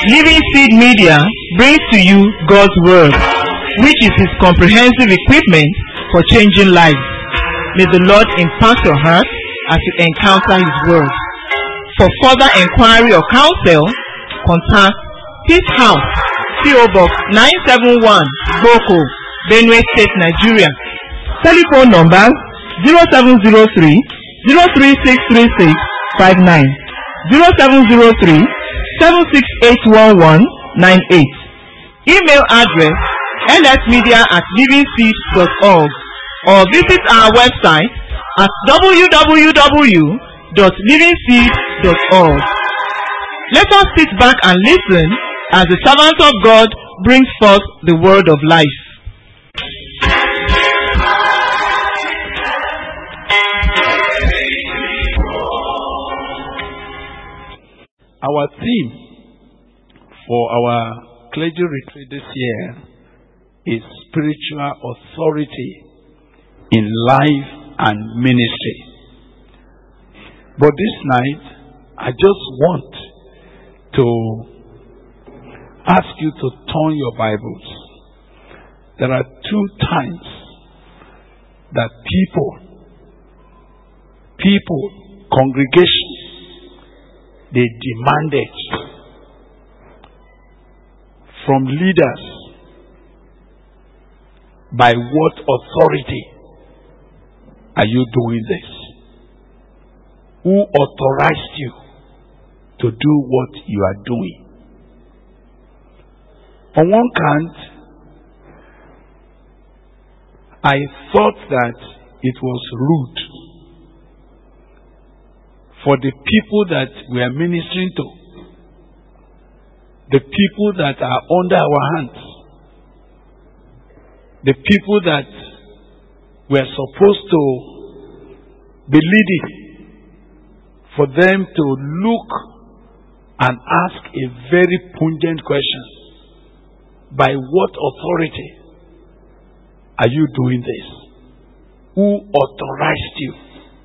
Living Seed Media brings to you God's Word, which is His comprehensive equipment for changing lives. May the Lord impact your heart as you encounter His Word. For further inquiry or counsel, contact Peace House, P.O. Box 971, Boko, Benue State, Nigeria. Telephone number 0703 0363659, 0703 7681198. Email address lsmedia@livingseed.org, or visit our website at www.livingseed.org. Let us sit back and listen as the servant of God brings forth the word of life. Our theme for our clergy retreat this year is spiritual authority in life and ministry. But this night, I just want to ask you to turn your Bibles. There are two times that people, congregation, they demanded from leaders, by what authority are you doing this? Who authorized you to do what you are doing? On one hand, I thought that it was rude for the people that we are ministering to, the people that are under our hands, the people that we are supposed to be leading, for them to look and ask a very pungent question. By what authority are you doing this? Who authorized you?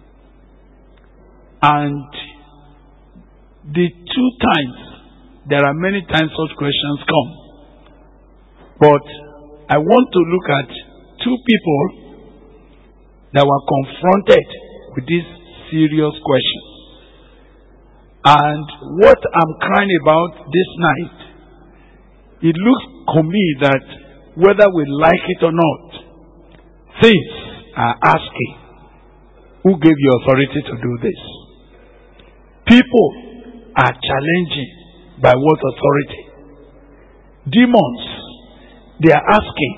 And the two times, there are many times such questions come. But I want to look at two people that were confronted with this serious question. And what I'm crying about this night, it looks to me that whether we like it or not, things are asking, who gave you authority to do this? People are challenging, by what authority? Demons, they are asking,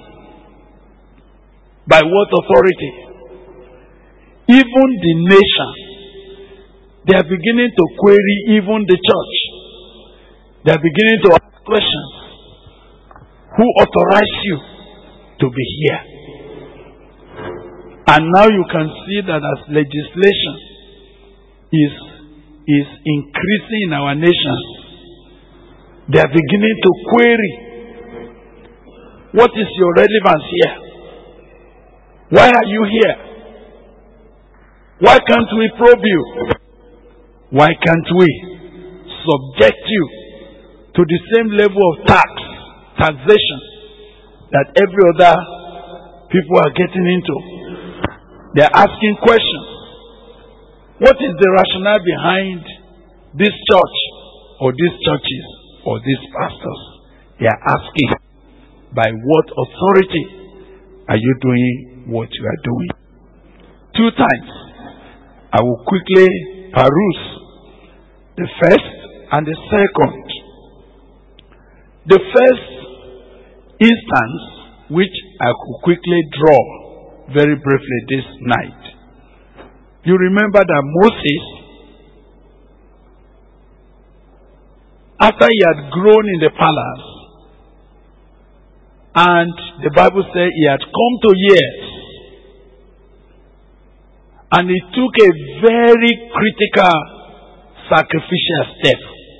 by what authority? Even the nation, they are beginning to query even the church. They are beginning to ask questions. Who authorized you to be here? And now you can see that as legislation is increasing in our nation, they are beginning to query, what is your relevance here? Why are you here? Why can't we probe you? Why can't we subject you to the same level of taxation that every other people are getting into? They are asking questions. What is the rationale behind this church or these churches or these pastors? They are asking, by what authority are you doing what you are doing? Two times, I will quickly peruse the first and the second. The first instance, which I could quickly draw very briefly this night. You remember that Moses, after he had grown in the palace, and the Bible says he had come to years, and he took a very critical sacrificial step.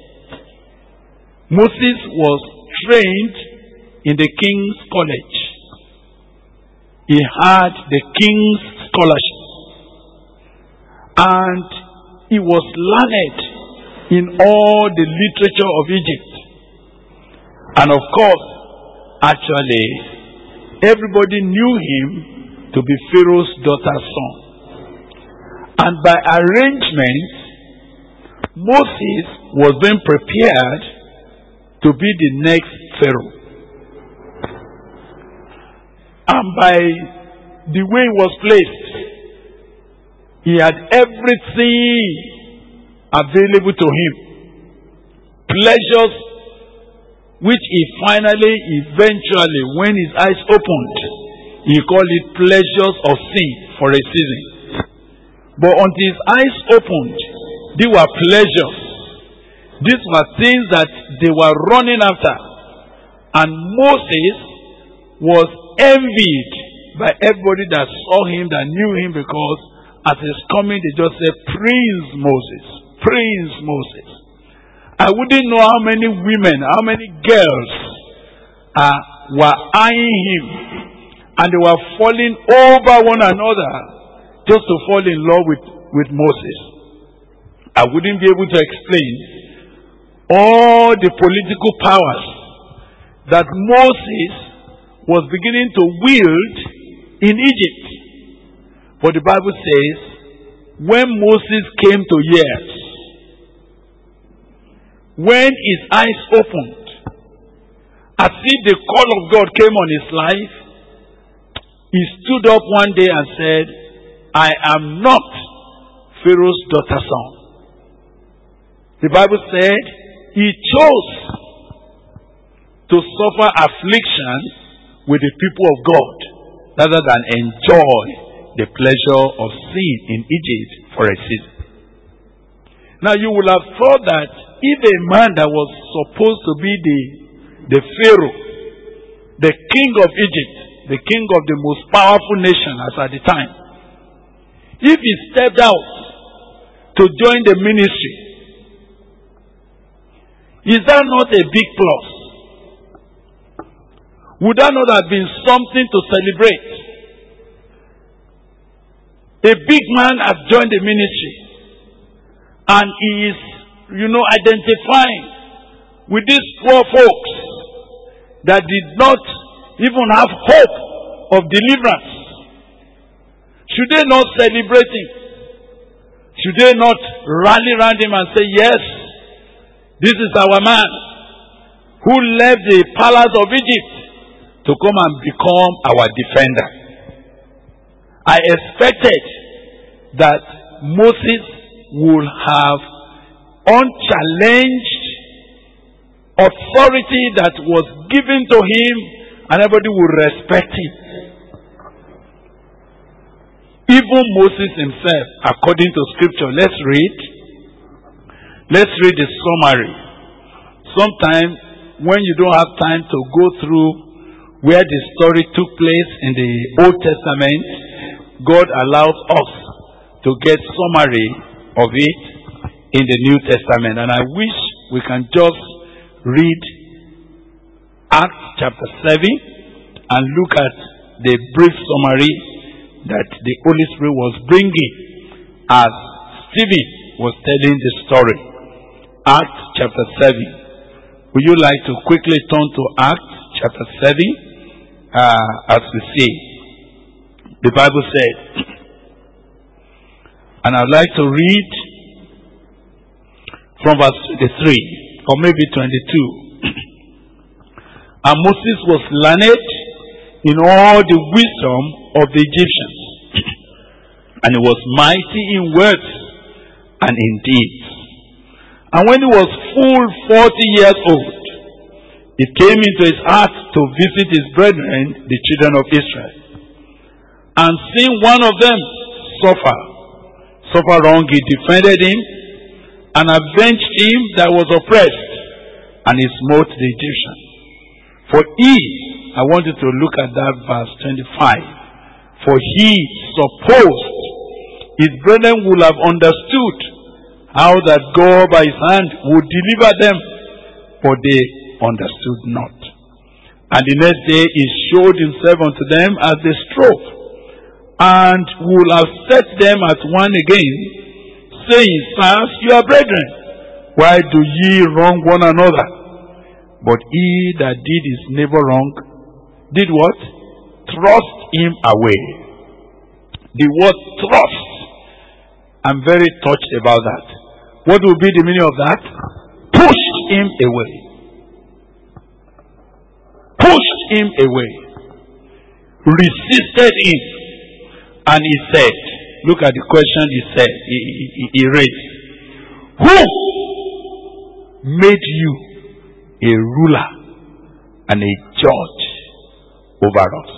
Moses was trained in the king's college. He had the king's scholarship. And he was learned in all the literature of Egypt. And of course, actually, everybody knew him to be Pharaoh's daughter's son. And by arrangement, Moses was being prepared to be the next Pharaoh. And by the way he was placed, he had everything available to him. Pleasures which he finally, eventually, when his eyes opened, he called it pleasures of sin for a season. But until his eyes opened, they were pleasures. These were things that they were running after. And Moses was envied by everybody that saw him, that knew him, because at his coming they just said, Prince Moses, Prince Moses. I wouldn't know how many women, how many girls were eyeing him, and they were falling over one another just to fall in love with Moses. I wouldn't be able to explain all the political powers that Moses was beginning to wield in Egypt. But the Bible says, when Moses came to years, when his eyes opened, as if the call of God came on his life, he stood up one day and said, I am not Pharaoh's daughter's son. The Bible said he chose to suffer affliction with the people of God rather than enjoy the pleasure of sin in Egypt for a season. Now you will have thought that if a man that was supposed to be the Pharaoh, the king of Egypt, the king of the most powerful nation as at the time, if he stepped out to join the ministry, is that not a big plus? Would that not have been something to celebrate? A big man has joined the ministry, and he is, identifying with these poor folks that did not even have hope of deliverance. Should they not celebrate him? Should they not rally around him and say, yes, this is our man who left the palace of Egypt to come and become our defender? I expected that Moses would have unchallenged authority that was given to him, and everybody would respect him. Even Moses himself, according to scripture, let's read the summary. Sometimes when you don't have time to go through where the story took place in the Old Testament, God allows us to get summary of it in the New Testament. And I wish we can just read Acts chapter 7 and look at the brief summary that the Holy Spirit was bringing as Stephen was telling the story. Acts chapter 7. Would you like to quickly turn to Acts chapter 7? As we see, the Bible said, and I'd like to read from verse 23 or maybe 22. And Moses was learned in all the wisdom of the Egyptians, and he was mighty in words and in deeds. And when he was full 40 years old, it came into his heart to visit his brethren, the children of Israel. And seeing one of them suffer wrong, he defended him and avenged him that was oppressed, and he smote the Egyptian. For he, I want you to look at that verse 25. For he supposed his brethren would have understood how that God by his hand would deliver them, but they understood not. And the next day he showed himself unto them as they strove, and would have set them at one again, saying, Sirs, you are brethren, why do ye wrong one another? But he that did his neighbor wrong did what? Thrust him away. The word thrust. I'm very touched about that. What will be the meaning of that? Pushed him away. Pushed him away. Resisted him. And he said, look at the question he said, he raised. Who made you a ruler and a judge over us?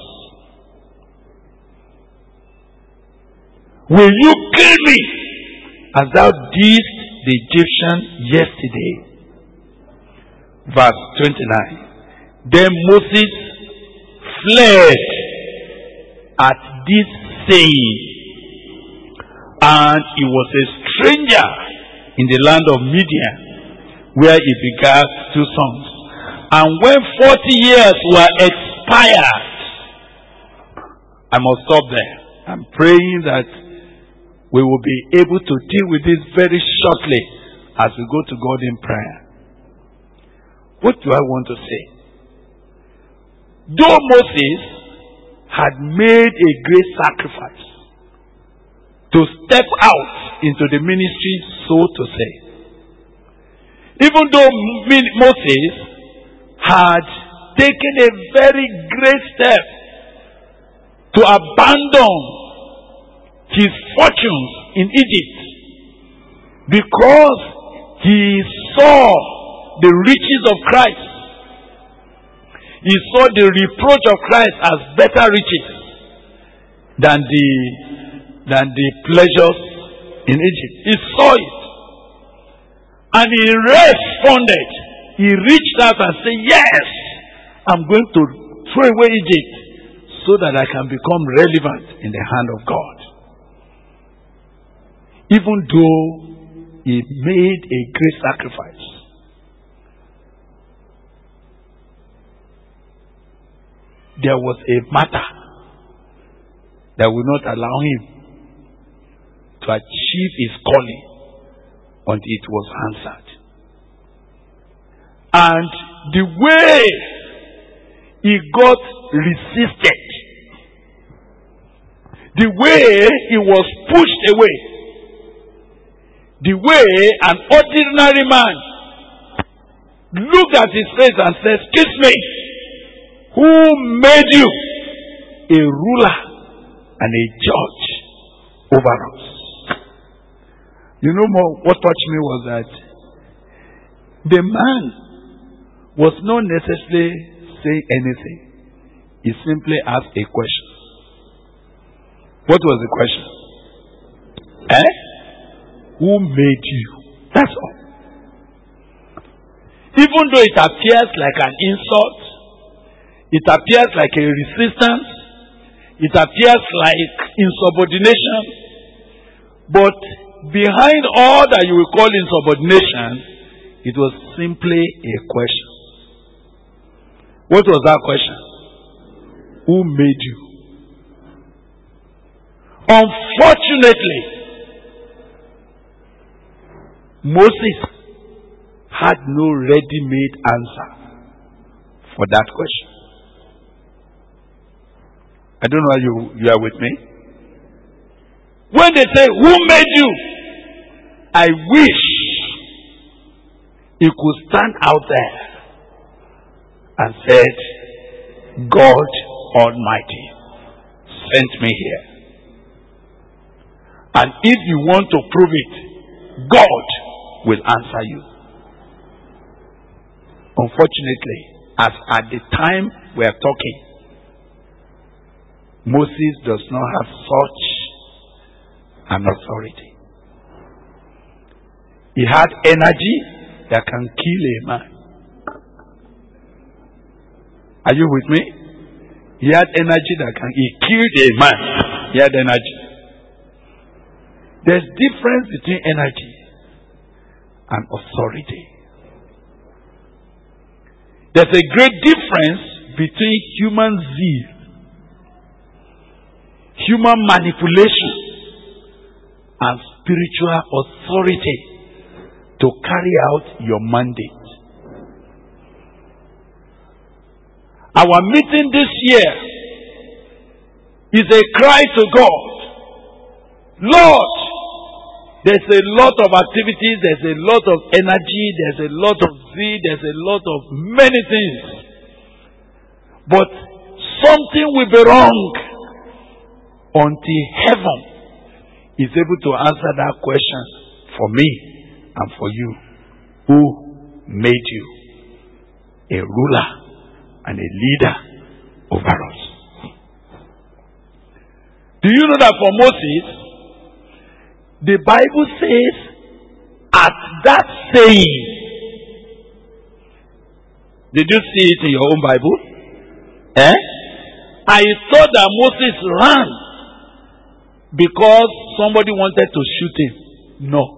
Will you kill me as thou didst the Egyptian yesterday? Verse 29. Then Moses fled at this saying, and he was a stranger in the land of Midian, where he begat 2 sons. And when 40 years were expired, I must stop there. I'm praying that we will be able to deal with this very shortly as we go to God in prayer. What do I want to say? Though Moses had made a great sacrifice to step out into the ministry, so to say, even though Moses had taken a very great step to abandon his fortunes in Egypt because he saw the riches of Christ. He saw the reproach of Christ as better riches than the pleasures in Egypt. He saw it. And he responded. He reached out and said, yes, I'm going to throw away Egypt so that I can become relevant in the hand of God. Even though he made a great sacrifice. There was a matter that would not allow him to achieve his calling until it was answered. And the way he got resisted, the way he was pushed away, the way an ordinary man looked at his face and said, "Excuse me, who made you a ruler and a judge over us?" You know, what touched me was that the man was not necessarily saying anything. He simply asked a question. What was the question? Who made you? That's all. Even though it appears like an insult, it appears like a resistance, it appears like insubordination, but behind all that you will call insubordination, it was simply a question. What was that question? Who made you? Unfortunately, Moses had no ready-made answer for that question. I don't know if you are with me. When they say, "Who made you?" I wish he could stand out there and said, "God Almighty sent me here. And if you want to prove it, God will answer you." Unfortunately, as at the time we are talking, Moses does not have such an authority. He had energy that can kill a man. Are you with me? He had energy that he killed a man. He had energy. There's difference between energy and authority. There's a great difference between human zeal, human manipulation, and spiritual authority to carry out your mandate. Our meeting this year is a cry to God. Lord, there's a lot of activities, there's a lot of energy, there's a lot of zeal, there's a lot of many things. But something will be wrong until heaven is able to answer that question for me and for you. Who made you a ruler and a leader over us? Do you know that for Moses, the Bible says, at that saying, did you see it in your own Bible? I thought that Moses ran because somebody wanted to shoot him. No.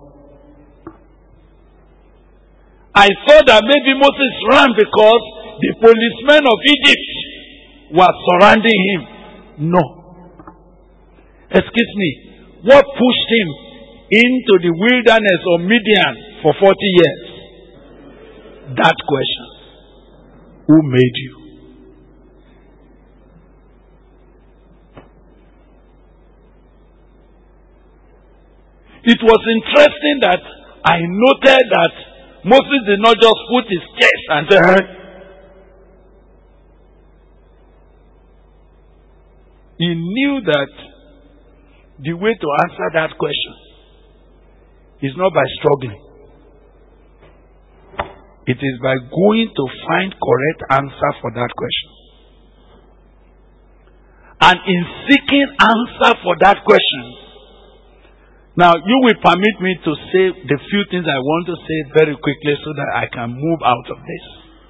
I thought that maybe Moses ran because the policemen of Egypt were surrounding him. No. Excuse me. What pushed him into the wilderness of Midian for 40 years? That question. Who made you? It was interesting that I noted that Moses did not just put his chest and say, he knew that the way to answer that question is not by struggling. It is by going to find correct answer for that question. And in seeking answer for that question, now, you will permit me to say the few things I want to say very quickly so that I can move out of this.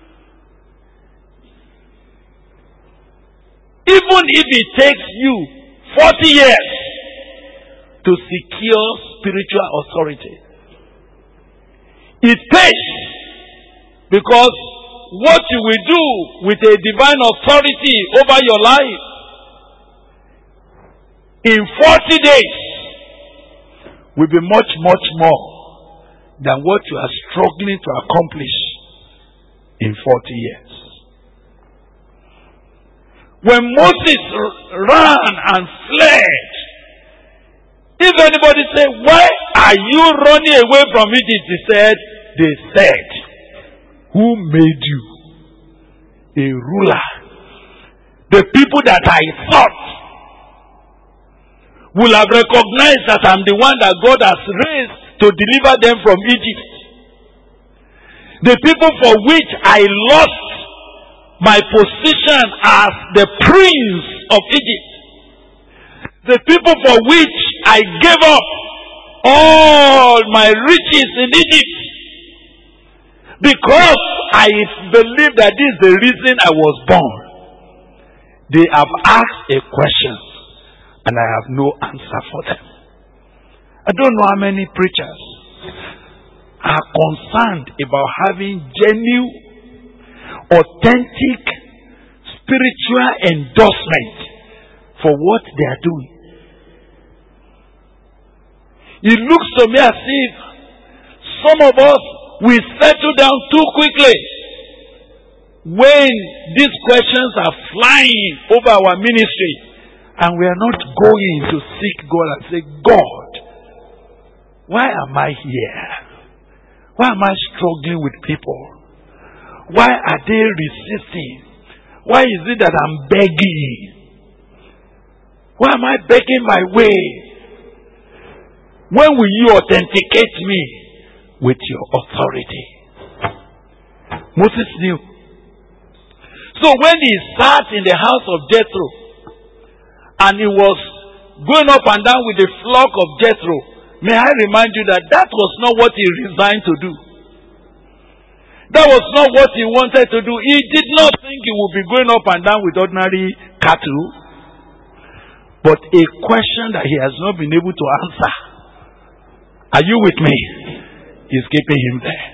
Even if it takes you 40 years to secure spiritual authority, it pays, because what you will do with a divine authority over your life in 40 days will be much, much more than what you are struggling to accomplish in 40 years. When Moses ran and fled, if anybody said, why are you running away from Egypt? They said, who made you a ruler? The people that I thought will have recognized that I'm the one that God has raised to deliver them from Egypt. The people for which I lost my position as the prince of Egypt. The people for which I gave up all my riches in Egypt. Because I believe that this is the reason I was born. They have asked a question, and I have no answer for them. I don't know how many preachers are concerned about having genuine, authentic, spiritual endorsement for what they are doing. It looks to me as if some of us will settle down too quickly when these questions are flying over our ministry. And we are not going to seek God and say, God, why am I here? Why am I struggling with people? Why are they resisting? Why is it that I'm begging? Why am I begging my way? When will you authenticate me with your authority? Moses knew. So when he sat in the house of Jethro, and he was going up and down with the flock of Jethro, may I remind you that that was not what he resigned to do. That was not what he wanted to do. He did not think he would be going up and down with ordinary cattle. But a question that he has not been able to answer. Are you with me? Is keeping him there.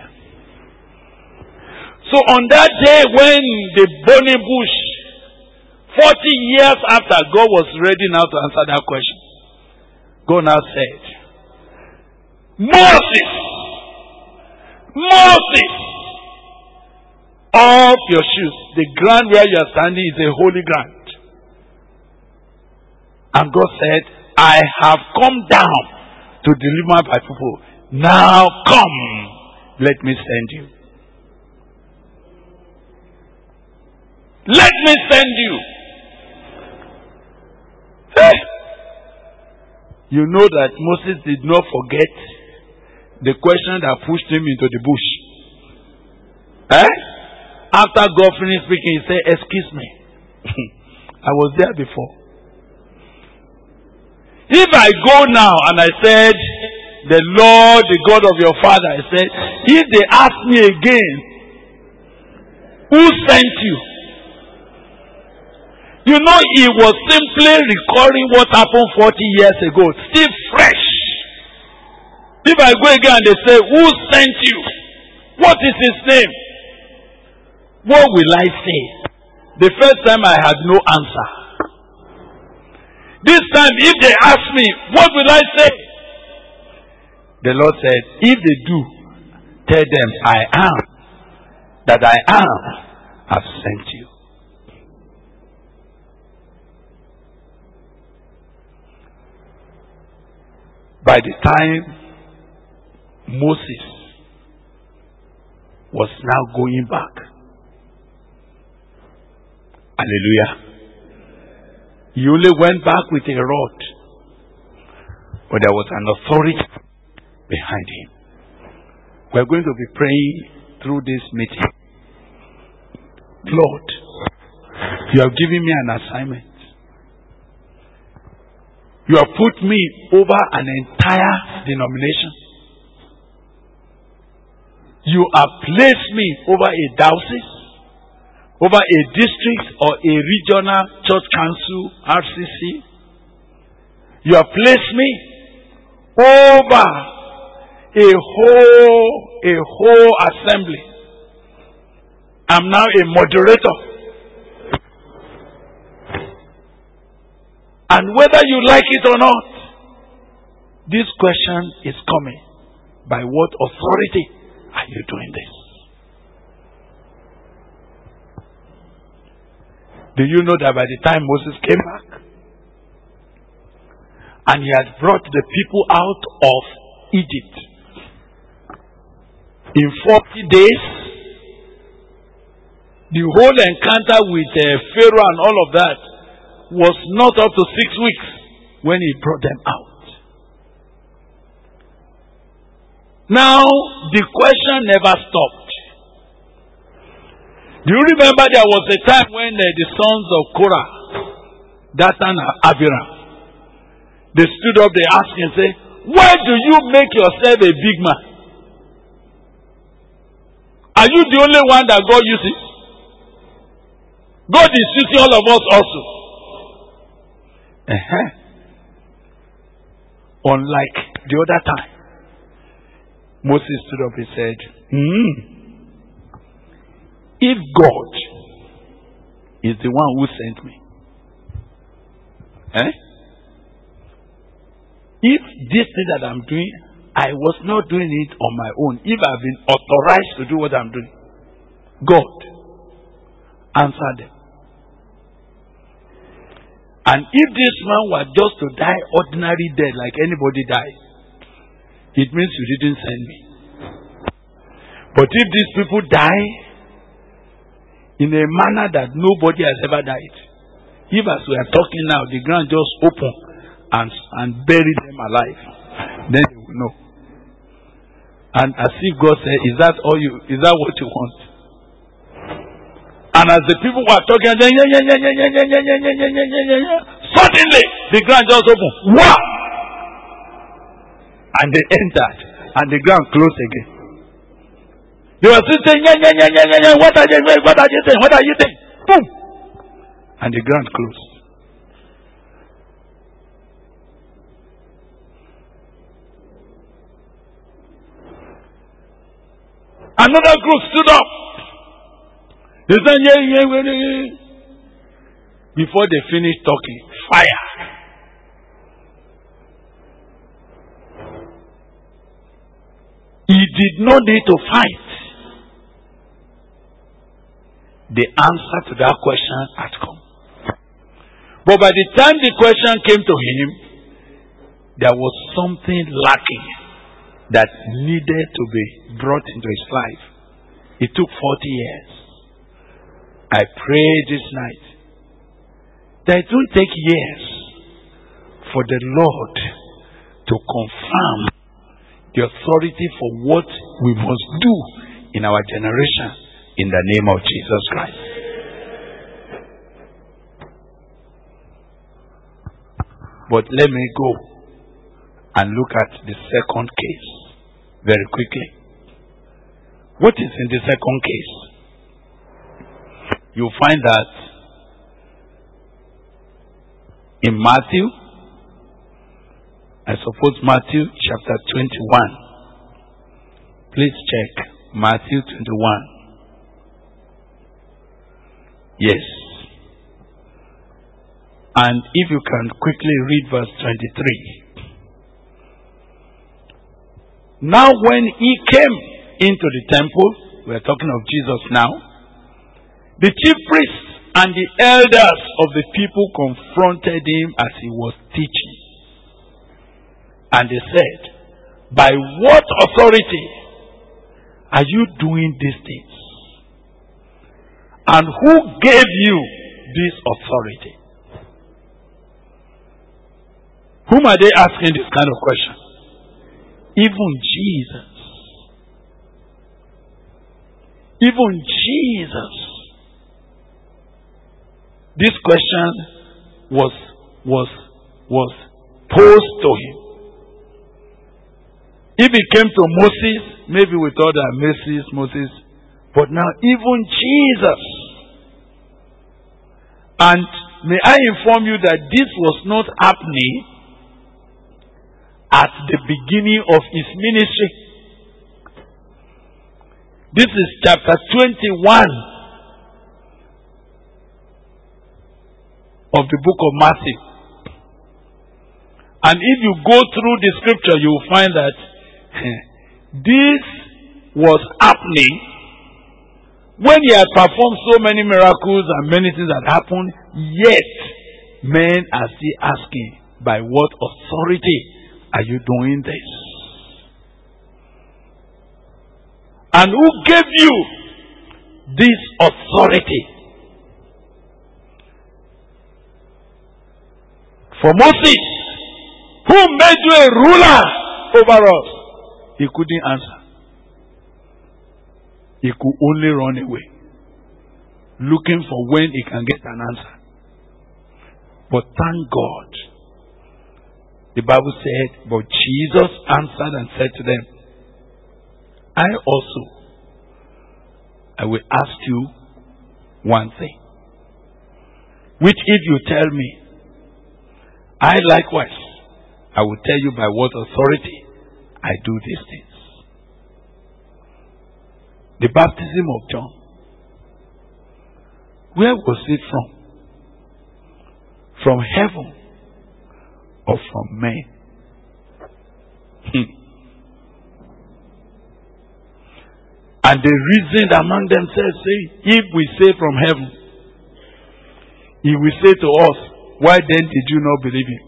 So on that day when the burning bush, 40 years after, God was ready now to answer that question. God now said, Moses, of your shoes. The ground where you are standing is a holy ground. And God said, I have come down to deliver my people. Now come, let me send you. Let me send you. Hey. You know that Moses did not forget the question that pushed him into the bush. After God finished speaking, he said, excuse me. I was there before. If I go now and I said, the Lord, the God of your father, I said, if they ask me again, who sent you? You know, he was simply recalling what happened 40 years ago, still fresh. If I go again and they say, who sent you? What is his name? What will I say? The first time I had no answer. This time, if they ask me, what will I say? The Lord said, if they do, tell them, I am, that I am, have sent you. By the time Moses was now going back, hallelujah, he only went back with a rod, but there was an authority behind him. We're going to be praying through this meeting. Lord, you have given me an assignment. You have put me over an entire denomination. You have placed me over a diocese, over a district or a regional church council, RCC. You have placed me over a whole assembly. I'm now a moderator. And whether you like it or not, this question is coming. By what authority are you doing this? Do you know that by the time Moses came back, and he had brought the people out of Egypt, in 40 days, the whole encounter with Pharaoh and all of that was not up to 6 weeks when he brought them out. Now, the question never stopped. Do you remember there was a time when the sons of Korah, Dathan and Abiram, they stood up, they asked and said, why do you make yourself a big man? Are you the only one that God uses? God is using all of us also. Unlike the other time, Moses stood up and said, if God is the one who sent me, if this thing that I'm doing, I was not doing it on my own, if I've been authorized to do what I'm doing, God, answer them. And if this man were just to die ordinary death like anybody dies, it means you didn't send me. But if these people die in a manner that nobody has ever died, if as we are talking now, the ground just open and bury them alive, then they will know. And as if God said, is that what you want? And as the people were talking, suddenly the ground just opened. Wow! And they entered, and the ground closed again. They were still saying, what are you saying? What are you saying? What are you saying? Boom! And the ground closed. Another group stood up. They said, before they finished talking, fire. He did not need to fight. the answer to that question had come. But by the time the question came to him, there was something lacking that needed to be brought into his life. It took 40 years. I pray this night that it won't take years for the Lord to confirm the authority for what we must do in our generation in the name of Jesus Christ. But let me go and look at the second case very quickly. What is in the second case? You find that in Matthew, I suppose Matthew chapter 21. Please check Matthew 21. Yes. And if you can quickly read verse 23. Now when he came into the temple, we are talking of Jesus now, the chief priests and the elders of the people confronted him as he was teaching. And they said, by what authority are you doing these things? And who gave you this authority? Whom are they asking this kind of question? Even Jesus. Even Jesus. This question was posed to him. If it came to Moses, maybe we thought that Moses, but now even Jesus. And may I inform you that this was not happening at the beginning of his ministry. This is chapter 21 of the book of Matthew. And if you go through the scripture, you will find that this was happening when he had performed so many miracles and many things that happened, yet men are still asking, by what authority are you doing this? And who gave you this authority? For Moses, who made you a ruler over us? He couldn't answer. He could only run away, looking for when he can get an answer. But thank God, the Bible said, but Jesus answered and said to them, I will ask you one thing, which if you tell me, I likewise, I will tell you by what authority I do these things. The baptism of John, where was it from? From heaven or from men? And they reasoned among themselves, saying, if we say from heaven, he will say to us, why then did you not believe him?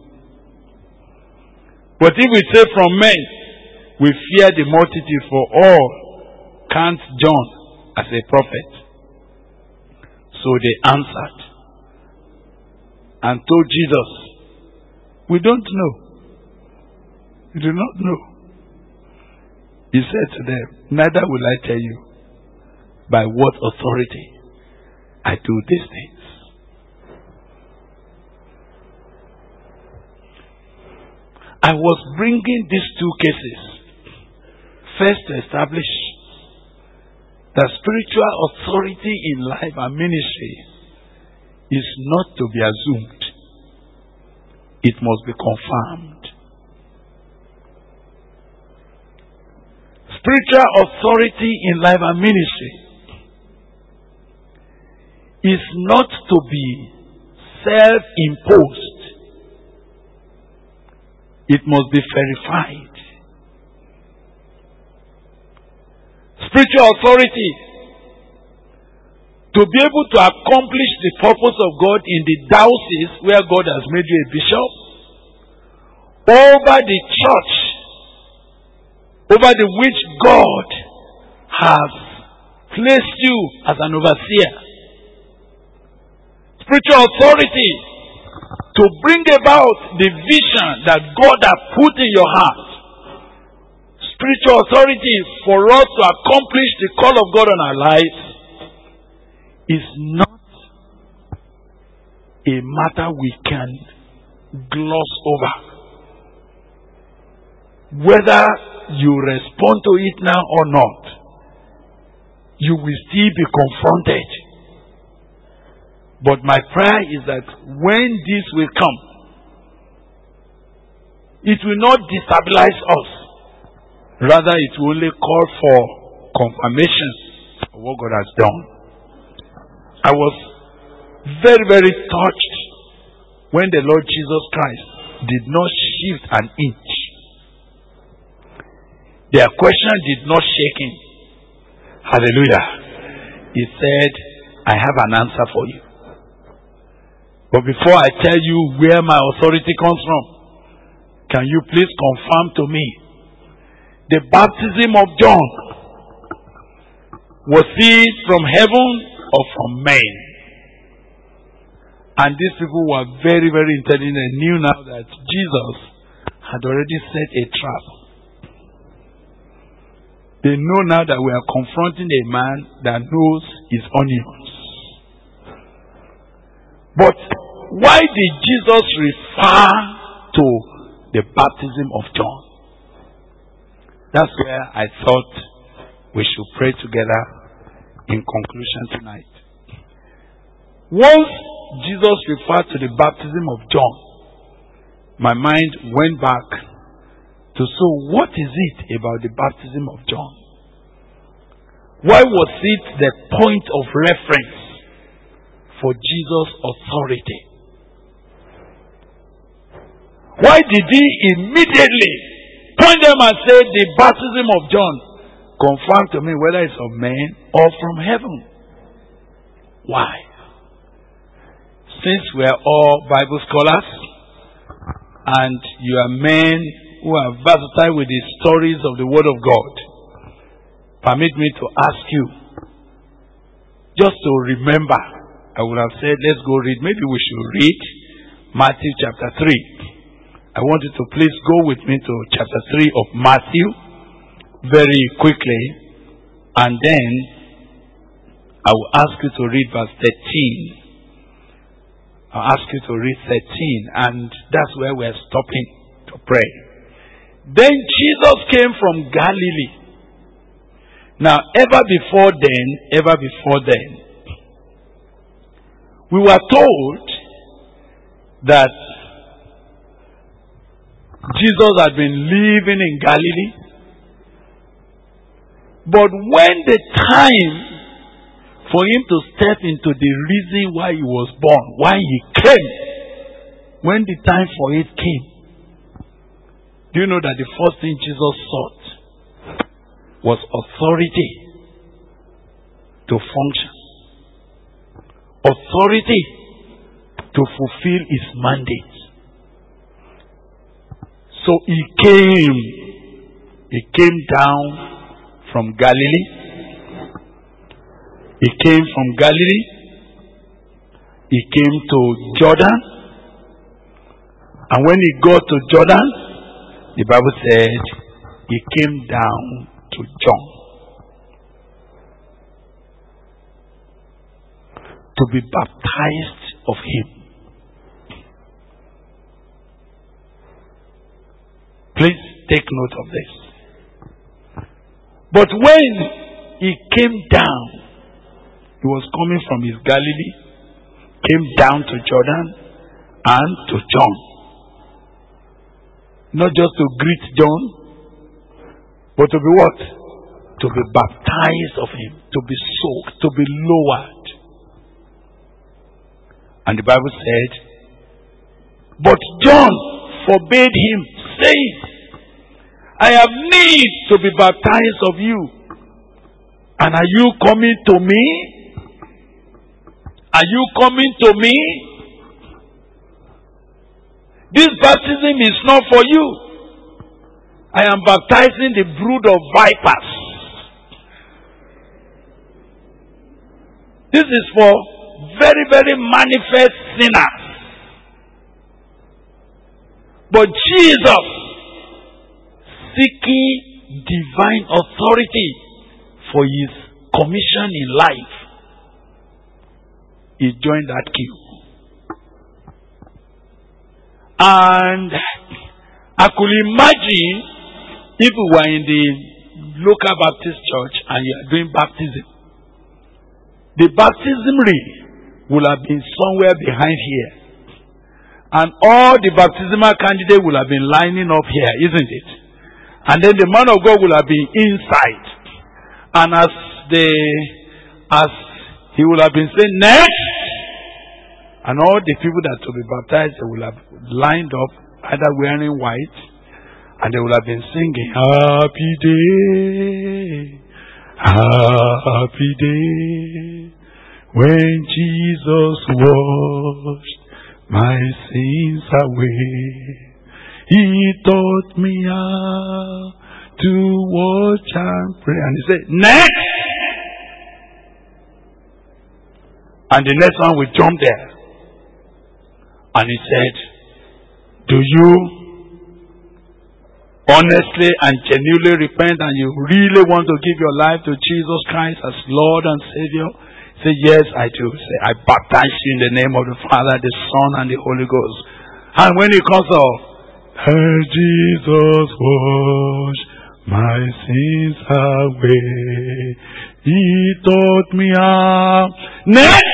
But if we say from men, we fear the multitude, for all count John as a prophet. So they answered and told Jesus, we don't know. We do not know. He said to them, neither will I tell you by what authority I do these things. I was bringing these two cases first to establish that spiritual authority in life and ministry is not to be assumed. It must be confirmed. Spiritual authority in life and ministry is not to be self-imposed. It must be verified. Spiritual authority to be able to accomplish the purpose of God in the diocese where God has made you a bishop, over the church, over the which God has placed you as an overseer. Spiritual authority to bring about the vision that God has put in your heart. Spiritual authority for us to accomplish the call of God on our lives is not a matter we can gloss over. Whether you respond to it now or not, you will still be confronted. But my prayer is that when this will come, it will not destabilize us. Rather, it will only call for confirmation of what God has done. I was very, very touched when the Lord Jesus Christ did not shift an inch. Their question did not shake him. Hallelujah. He said, I have an answer for you. But before I tell you where my authority comes from, can you please confirm to me the baptism of John? Was it from heaven or from men? And these people were very, very intelligent and knew now that Jesus had already set a trap. They know now that we are confronting a man that knows his onions. But why did Jesus refer to the baptism of John? That's where I thought we should pray together in conclusion tonight. Once Jesus referred to the baptism of John, my mind went back to, so what is it about the baptism of John? Why was it the point of reference for Jesus' authority? Why did he immediately point them and say, the baptism of John, confirm to me whether it's of men or from heaven? Why? Since we are all Bible scholars and you are men who are versatile with the stories of the Word of God, permit me to ask you, just to remember, I would have said, let's go read. Maybe we should read Matthew chapter 3. I want you to please go with me to chapter 3 of Matthew very quickly. And then I will ask you to read verse 13. I'll ask you to read 13. And that's where we're stopping to pray. Then Jesus came from Galilee. Now, ever before then, we were told that Jesus had been living in Galilee. But when the time for him to step into the reason why he was born, why he came, when the time for it came, do you know that the first thing Jesus sought was authority to function, authority to fulfill his mandate. So he came down from Galilee. He came from Galilee. He came to Jordan. And when he got to Jordan, the Bible said he came down to John to be baptized of him. Please take note of this. But when he came down, he was coming from his Galilee, came down to Jordan and to John. Not just to greet John, but to be what? To be baptized of him, to be soaked, to be lowered. And the Bible said, but John forbade him, saying, I have need to be baptized of you, and are you coming to me? Are you coming to me? This baptism is not for you. I am baptizing the brood of vipers. This is for very, very manifest sinners. But Jesus, seeking divine authority for his commission in life, he joined that queue. And I could imagine if we were in the local Baptist church and you are doing baptism, the baptism ring will have been somewhere behind here. And all the baptismal candidates will have been lining up here, isn't it? And then the man of God will have been inside. And as he will have been saying, next! And all the people that will be baptized, they will have lined up, either wearing white, and they will have been singing, happy day, happy day, when Jesus washed my sins away. He taught me how to watch and pray. And he said, next! And the next one will jump there. And he said, do you honestly and genuinely repent and you really want to give your life to Jesus Christ as Lord and Savior? Say, yes, I do. Say, I baptize you in the name of the Father, the Son, and the Holy Ghost. And when he comes out, Jesus washed my sins away. He taught me how. Next!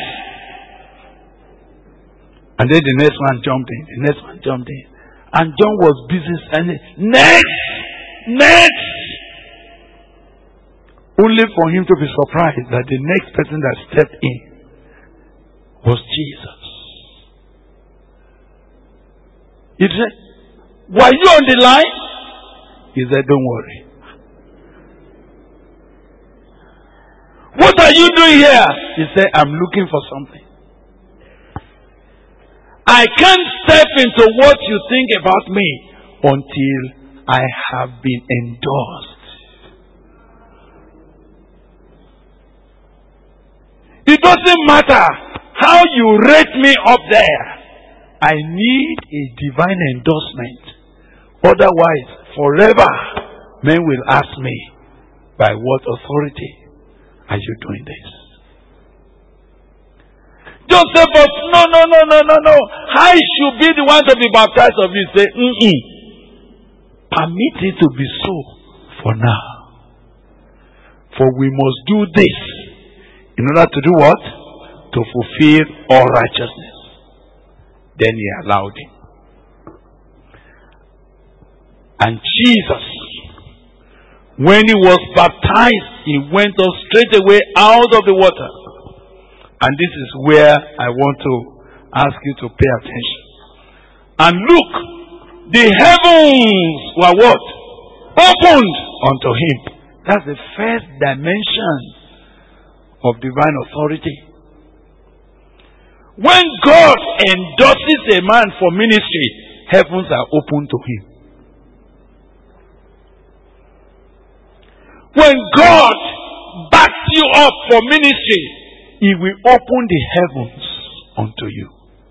And then the next one jumped in. The next one jumped in. And John was busy saying, next! Next! Only for him to be surprised that the next person that stepped in was Jesus. He said, were you on the line? He said, don't worry. What are you doing here? He said, I'm looking for something. I can't step into what you think about me until I have been endorsed. It doesn't matter how you rate me up there. I need a divine endorsement. Otherwise, forever, men will ask me, by what authority are you doing this? Joseph, but no. I should be the one to be baptized of you. Say, permit it to be so for now. For we must do this in order to do what? To fulfill all righteousness. Then he allowed him. And Jesus, when he was baptized, he went up straight away out of the water. And this is where I want to ask you to pay attention. And look, the heavens were what? Opened unto him. That's the first dimension of divine authority. When God endorses a man for ministry, heavens are open to him. When God backs you up for ministry, he will open the heavens unto you.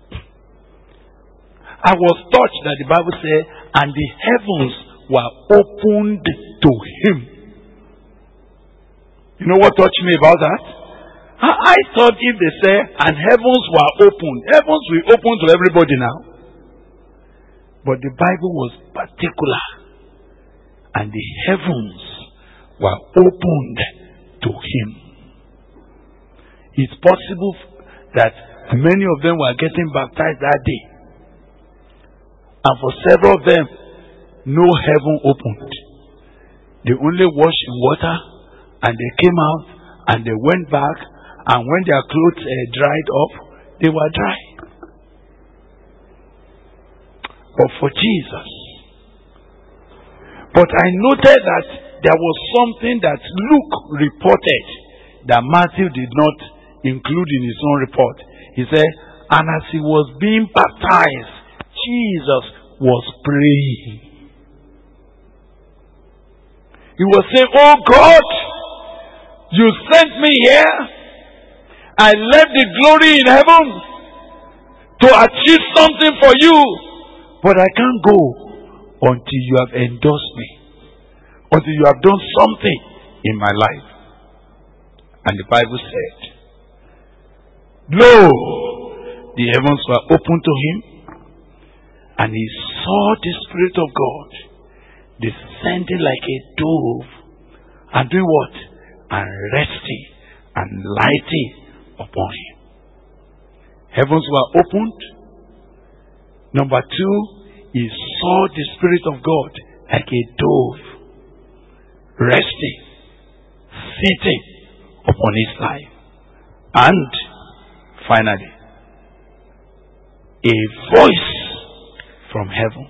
I was touched that the Bible said, and the heavens were opened to him. You know what touched me about that? I thought if they say, and heavens were opened, heavens will open to everybody now. But the Bible was particular. And the heavens were opened to him. It's possible that many of them were getting baptized that day. And for several of them, no heaven opened. They only washed in water, and they came out, and they went back, and when their clothes dried up, they were dry. But for Jesus. But I noted that there was something that Luke reported that Matthew did not including his own report. He said, and as he was being baptized, Jesus was praying. He was saying, oh God, you sent me here. I left the glory in heaven to achieve something for you. But I can't go until you have endorsed me. Until you have done something in my life. And the Bible said, lo, the heavens were opened to him, and he saw the Spirit of God descending like a dove, and doing what? And resting and lighting upon him. Heavens were opened. Number two, he saw the Spirit of God like a dove, resting, sitting upon his life. And finally, a voice from heaven,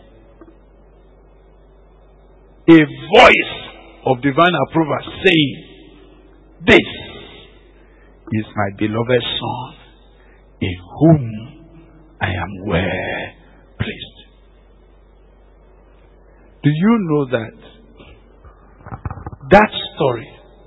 a voice of divine approval saying, this is my beloved Son, in whom I am well pleased. Do you know that story,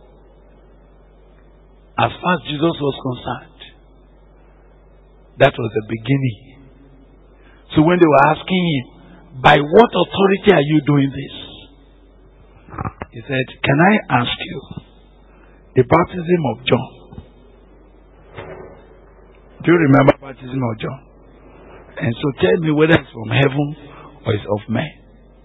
as far as Jesus was concerned, that was the beginning. So when they were asking him, by what authority are you doing this? He said, can I ask you, the baptism of John? Do you remember the baptism of John? And so tell me whether it's from heaven or it's of men.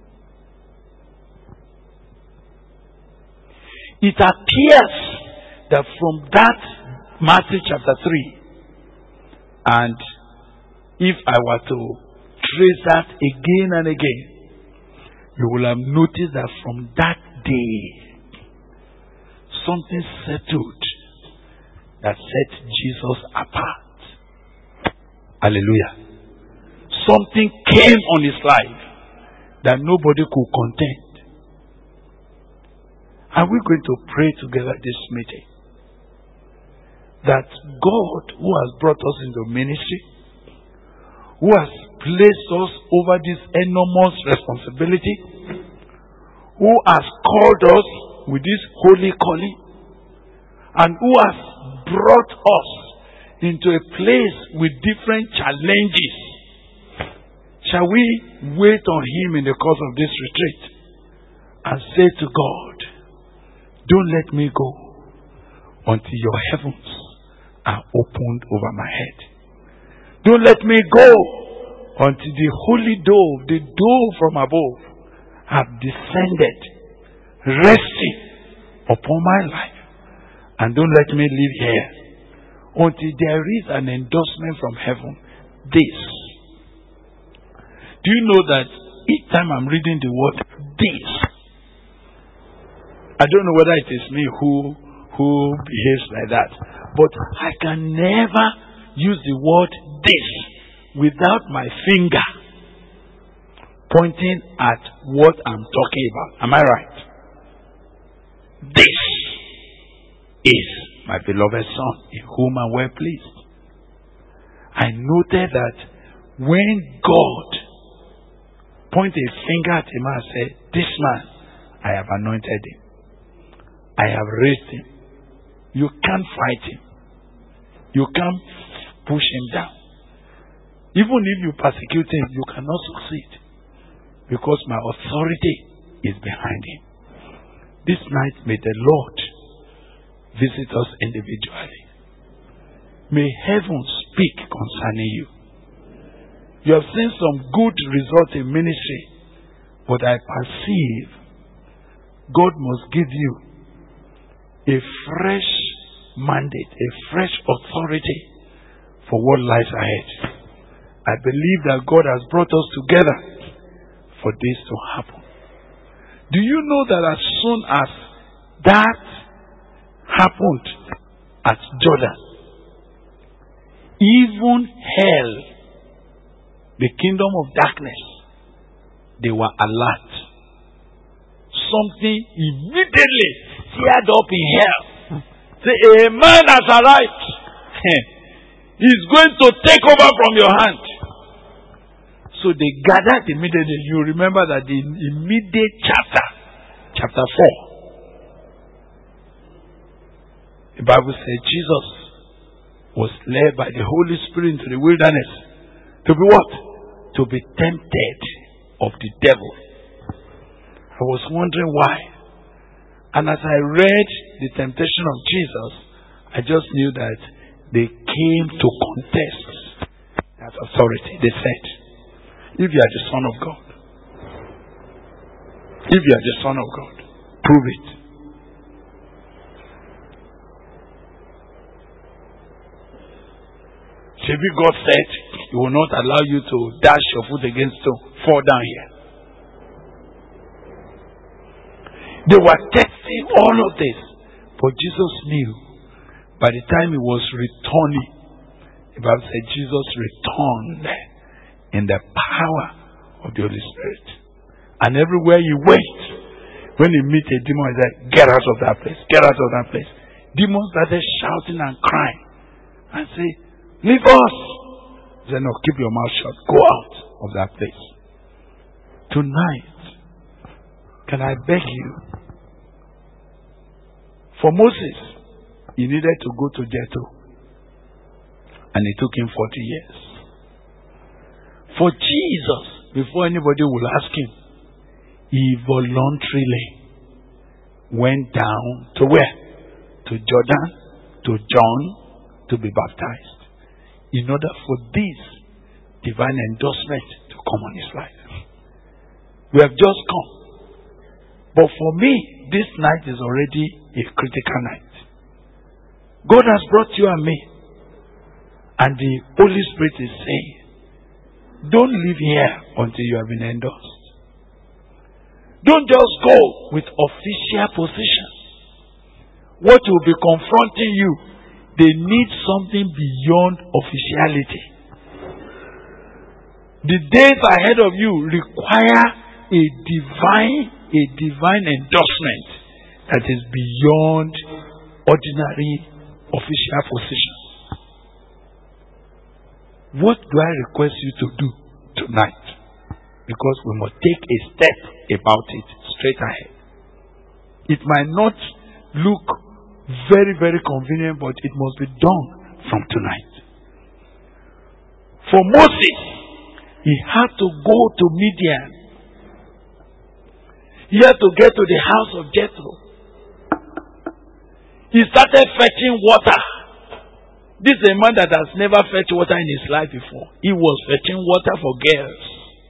It appears that from that Matthew chapter 3, and if I were to trace that again and again, you will have noticed that from that day, something settled that set Jesus apart. Hallelujah. Something came on his life that nobody could contend. Are we going to pray together this meeting? That God, who has brought us into ministry, who has placed us over this enormous responsibility, who has called us with this holy calling, and who has brought us into a place with different challenges, shall we wait on him in the course of this retreat and say to God, don't let me go until your heavens are opened over my head. Don't let me go until the holy dove, the dove from above, have descended, resting upon my life. And don't let me live here until there is an endorsement from heaven. This. Do you know that each time I'm reading the word this, I don't know whether it is me who behaves like that, but I can never use the word this without my finger pointing at what I'm talking about. Am I right? This is my beloved Son, in whom I'm well pleased. I noted that when God pointed a finger at him and said, this man, I have anointed him. I have raised him. You can't fight him. You can't push him down. Even if you persecute him, you cannot succeed. Because my authority is behind him. This night, may the Lord visit us individually. May heaven speak concerning you. You have seen some good results in ministry, but I perceive God must give you a fresh mandate, a fresh authority for what lies ahead. I believe that God has brought us together for this to happen. Do you know that as soon as that happened at Jordan, even hell, the kingdom of darkness, they were alert. Something immediately stirred up in hell. Say, a man has arrived He's going to take over from your hand. So they gathered immediately. You remember that the immediate chapter 4. The Bible says Jesus was led by the Holy Spirit into the wilderness. To be what? To be tempted of the devil. I was wondering why. And as I read the temptation of Jesus, I just knew that they came to contest that authority. They said, if you are the Son of God, if you are the Son of God, prove it. Maybe God said, He will not allow you to dash your foot against stone, fall down here. They were testing all of this, but Jesus knew by the time He was returning, the Bible said Jesus returned in the power of the Holy Spirit. And everywhere He went, when He met a demon, He said, get out of that place, get out of that place. Demons started shouting and crying and say, leave us. He said, no, keep your mouth shut. Go out of that place. Tonight, can I beg you? For Moses, he needed to go to Jethro. And it took him 40 years. For Jesus, before anybody will ask him, he voluntarily went down to where? To Jordan, to John, to be baptized. In order for this divine endorsement to come on his life. We have just come. But for me, this night is already a critical night. God has brought you and me. And the Holy Spirit is saying, don't live here until you have been endorsed. Don't just go with official position. What will be confronting you, they need something beyond officiality. The days ahead of you require a divine endorsement that is beyond ordinary official position. What do I request you to do tonight? Because we must take a step about it straight ahead. It might not look very, very convenient, but it must be done from tonight. For Moses, he had to go to Midian. He had to get to the house of Jethro. He started fetching water. This is a man that has never fetched water in his life before. He was fetching water for girls.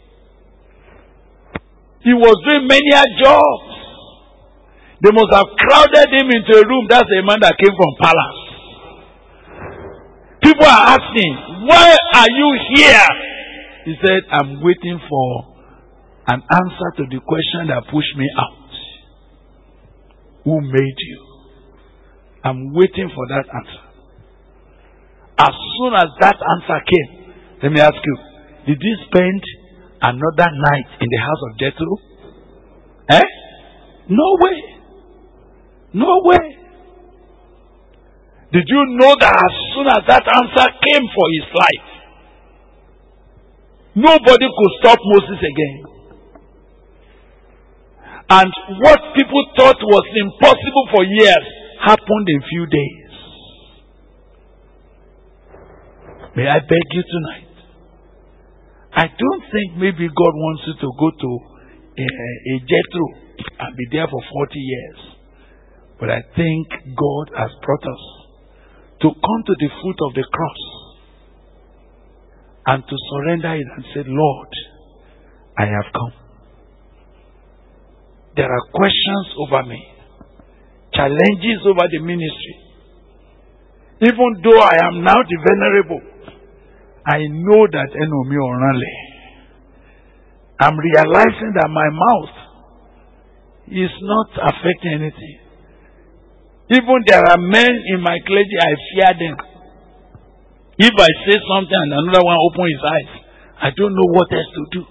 He was doing many jobs. They must have crowded him into a room. That's a man that came from palace. People are asking, why are you here? He said, I'm waiting for an answer to the question that pushed me out. Who made you? I'm waiting for that answer. As soon as that answer came, let me ask you, did you spend another night in the house of Jethro? No way. No way. Did you know that as soon as that answer came for his life, nobody could stop Moses again? And what people thought was impossible for years happened in few days. May I beg you tonight? I don't think maybe God wants you to go to a Jethro and be there for 40 years. But I think God has brought us to come to the foot of the cross and to surrender it and say, Lord, I have come. There are questions over me, challenges over the ministry. Even though I am now the venerable, I know that Enomi Oranle. I'm realizing that my mouth is not affecting anything. Even there are men in my clergy, I fear them. If I say something and another one opens his eyes, I don't know what else to do.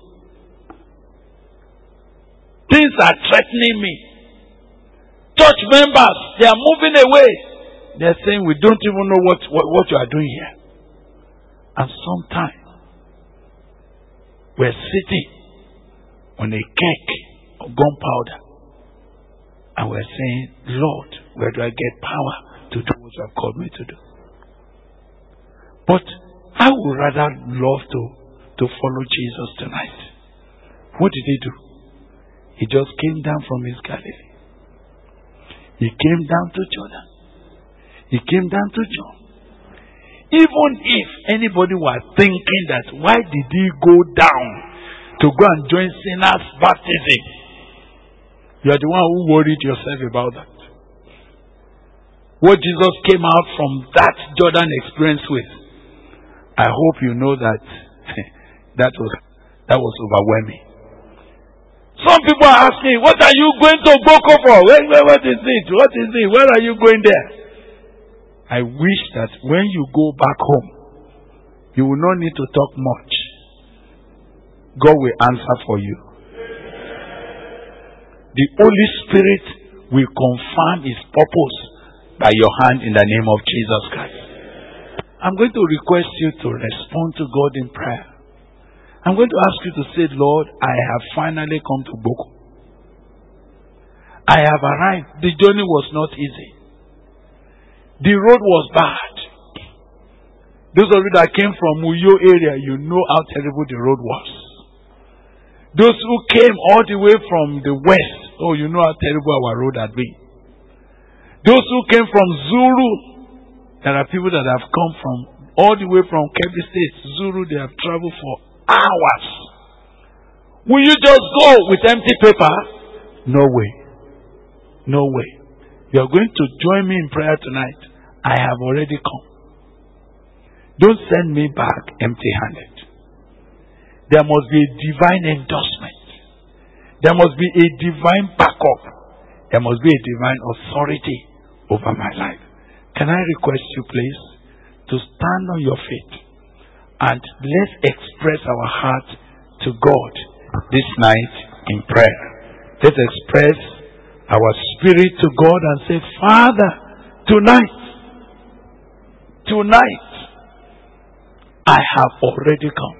Things are threatening me. Church members, they are moving away. they're saying, we don't even know what you are doing here. And sometimes we're sitting on a cake of gunpowder and we're saying, Lord, where do I get power to do what you have called me to do? But I would rather love to follow Jesus tonight. What did he do? He just came down from his Galilee. He came down to Jordan. He came down to John. Even if anybody was thinking that, why did he go down to go and join sinners' baptism? You are the one who worried yourself about that. What Jesus came out from that Jordan experience with, I hope you know that that was overwhelming. Some people are asking, what are you going to Boko for? What is it? What is it? Where are you going there? I wish that when you go back home, you will not need to talk much. God will answer for you. The Holy Spirit will confirm His purpose by your hand in the name of Jesus Christ. I'm going to request you to respond to God in prayer. I'm going to ask you to say, Lord, I have finally come to Boko. I have arrived. The journey was not easy. The road was bad. Those of you that came from Uyo area, you know how terrible the road was. Those who came all the way from the west, oh, you know how terrible our road had been. Those who came from Zuru, there are people that have come from all the way from Kebbi State, Zuru, they have traveled for hours. Will you just go with empty paper? No way. No way. You are going to join me in prayer tonight. I have already come. Don't send me back empty-handed. There must be a divine endorsement. There must be a divine backup. There must be a divine authority over my life. Can I request you, please, to stand on your feet and let's express our heart to God this night in prayer. Let's express our spirit to God and say, Father, tonight, I have already come.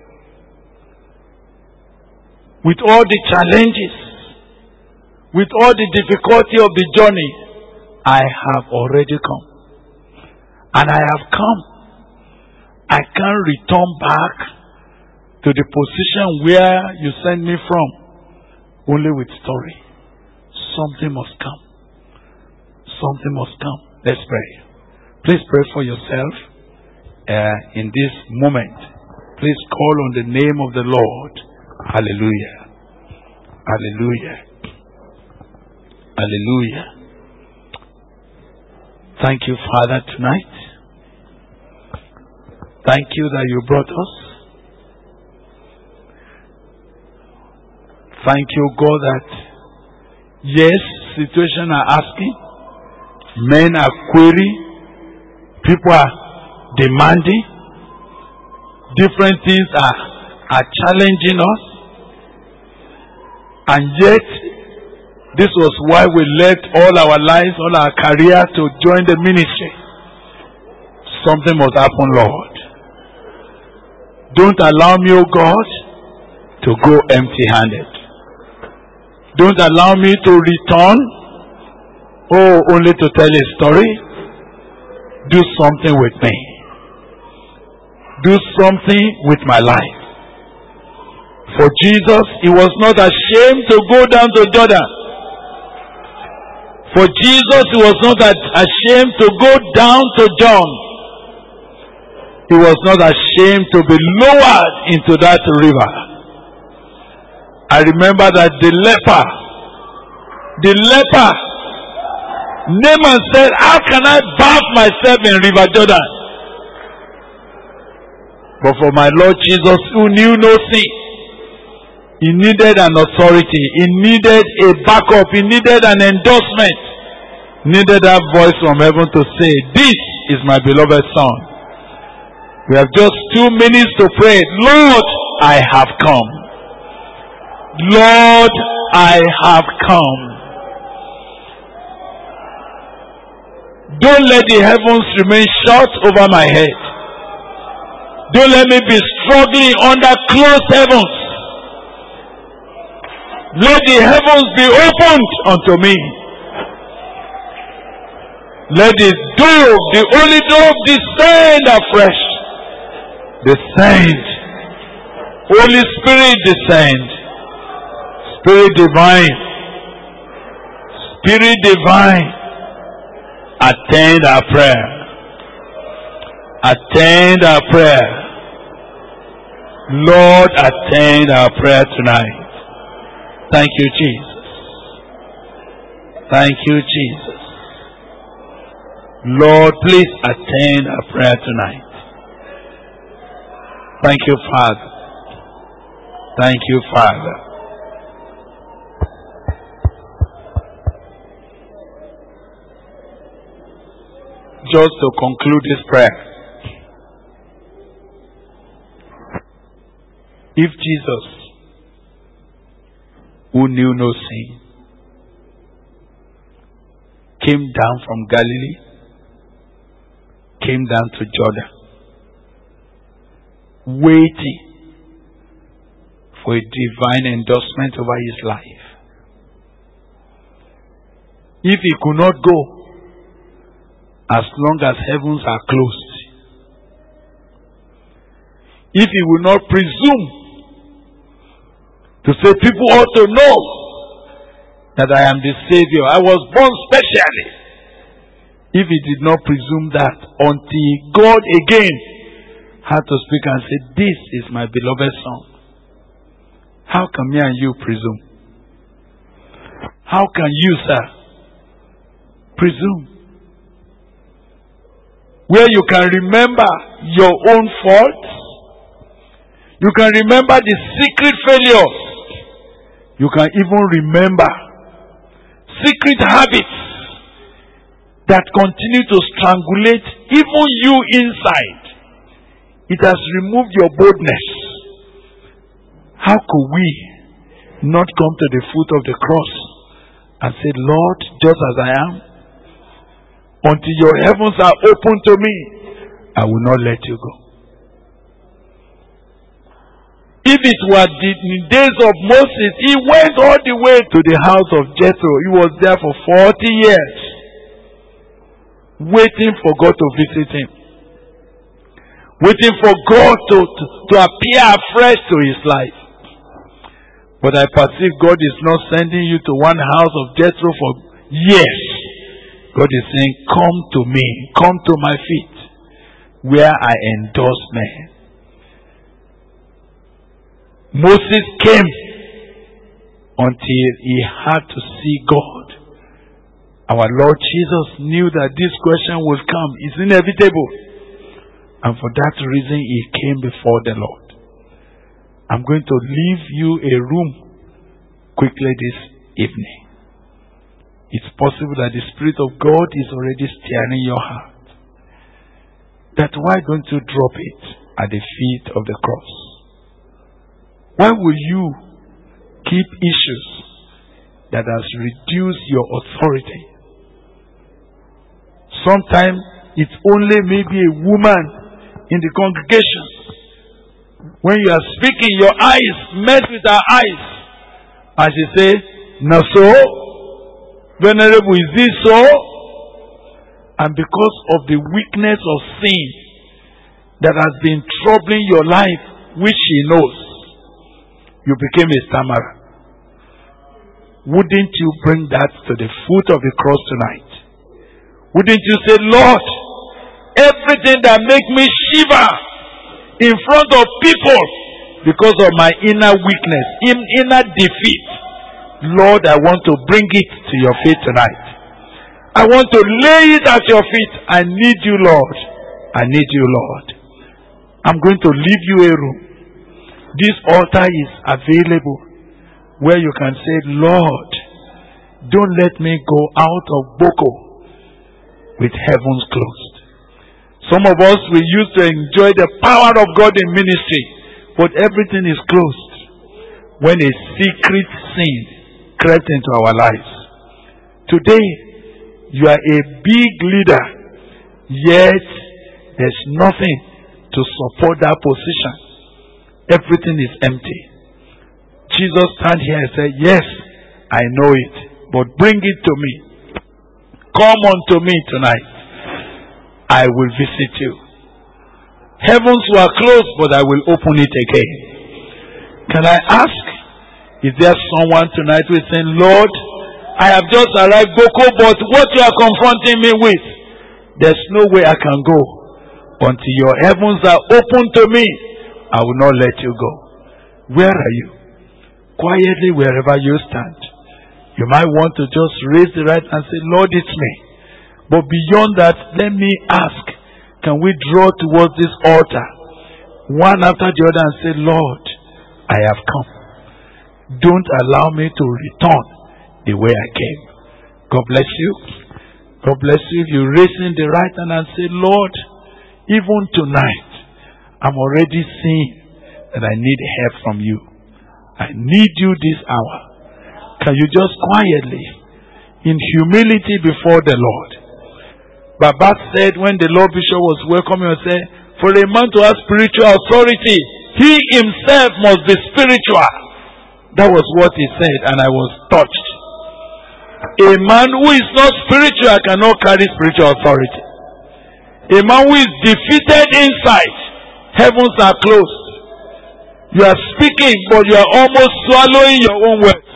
With all the challenges, with all the difficulty of the journey, I have already come. And I have come. I can't return back to the position where you sent me from, only with story. Something must come. Something must come. Let's pray. Please pray for yourself in this moment. Please call on the name of the Lord. Hallelujah. Hallelujah. Hallelujah. Thank you, Father, tonight. Thank you that you brought us. Thank you, God, that yes, situations are asking, men are querying, people are demanding, different things are challenging us, and yet this was why we left all our lives, all our career to join the ministry. Something must happen, Lord. Don't allow me, oh God, to go empty-handed. Don't allow me to return, only to tell a story. Do something with me. Do something with my life. For Jesus, He was not ashamed to go down to Jordan. For Jesus, He was not ashamed to go down to John. He was not ashamed to be lowered into that river. I remember that the leper, Naaman said, how can I bathe myself in River Jordan? But for my Lord Jesus, who knew no sin, He needed an authority. He needed a backup. He needed an endorsement. He needed that voice from heaven to say, this is my beloved Son. We have just 2 minutes to pray. Lord, I have come. Lord, I have come. Don't let the heavens remain shut over my head. Don't let me be struggling under closed heavens. Let the heavens be opened unto me. Let the dove, the holy dove, descend afresh. Descend. Holy Spirit, descend. Spirit divine. Spirit divine. Attend our prayer. Attend our prayer. Lord, attend our prayer tonight. Thank you, Jesus. Thank you, Jesus. Lord, please attend our prayer tonight. Thank you, Father. Thank you, Father. Just to conclude this prayer. If Jesus, who knew no sin, came down from Galilee, came down to Jordan, waiting for a divine endorsement over his life. If he could not go, as long as heavens are closed, if he will not presume to say people ought to know that I am the Savior, I was born specially. If he did not presume that until God again had to speak and say, this is my beloved Son, how can me and you presume? How can you, sir, presume? Where you can remember your own faults, you can remember the secret failures, you can even remember secret habits that continue to strangulate even you inside. It has removed your boldness. How could we not come to the foot of the cross and say, Lord, just as I am, until your heavens are open to me, I will not let you go. If it were the days of Moses, he went all the way to the house of Jethro. He was there for 40 years, waiting for God to visit him, waiting for God to appear afresh to his life. But I perceive God is not sending you to one house of Jethro for years. God is saying, come to me, come to my feet, where I endorse men. Moses came until he had to see God. Our Lord Jesus knew that this question would come. It's inevitable. And for that reason, he came before the Lord. I'm going to leave you a room quickly this evening. It's possible that the Spirit of God is already stirring your heart. That why don't you drop it at the feet of the cross? Why will you keep issues that has reduced your authority? Sometimes it's only maybe a woman in the congregation. When you are speaking, your eyes met with her eyes. And she say, "No, so? Venerable, is this so?" And because of the weakness of sin that has been troubling your life, which she knows, you became a stammerer. Wouldn't you bring that to the foot of the cross tonight? Wouldn't you say, Lord, everything that makes me shiver in front of people because of my inner weakness, inner defeat, Lord, I want to bring it to your feet tonight. I want to lay it at your feet. I need you, Lord. I need you, Lord. I'm going to leave you a room. This altar is available where you can say, Lord, don't let me go out of Boko with heavens closed. Some of us, we used to enjoy the power of God in ministry, but everything is closed when a secret sin crept into our lives. Today, You are a big leader, yet there's nothing to support that position. Everything is empty. Jesus stand here and say, yes, I know it, but bring it to me. Come unto me tonight. I will visit you. Heavens were closed, but I will open it again. Can I ask, is there someone tonight who is saying, Lord, I have just arrived Boko, but what you are confronting me with, there's no way I can go. Until your heavens are open to me, I will not let you go. Where are you? Quietly, wherever you stand. You might want to just raise the right hand and say, Lord, it's me. But beyond that, let me ask, can we draw towards this altar, one after the other, and say, Lord, I have come. Don't allow me to return the way I came. God bless you. God bless you. If you raise in the right hand and say, Lord, even tonight, I'm already seeing that I need help from you. I need you this hour. Can you just quietly, in humility before the Lord? Baba said when the Lord Bishop was welcoming us, said, for a man to have spiritual authority, he himself must be spiritual. That was what he said, and I was touched. A man who is not spiritual cannot carry spiritual authority. A man who is defeated inside, heavens are closed. You are speaking, but you are almost swallowing your own words.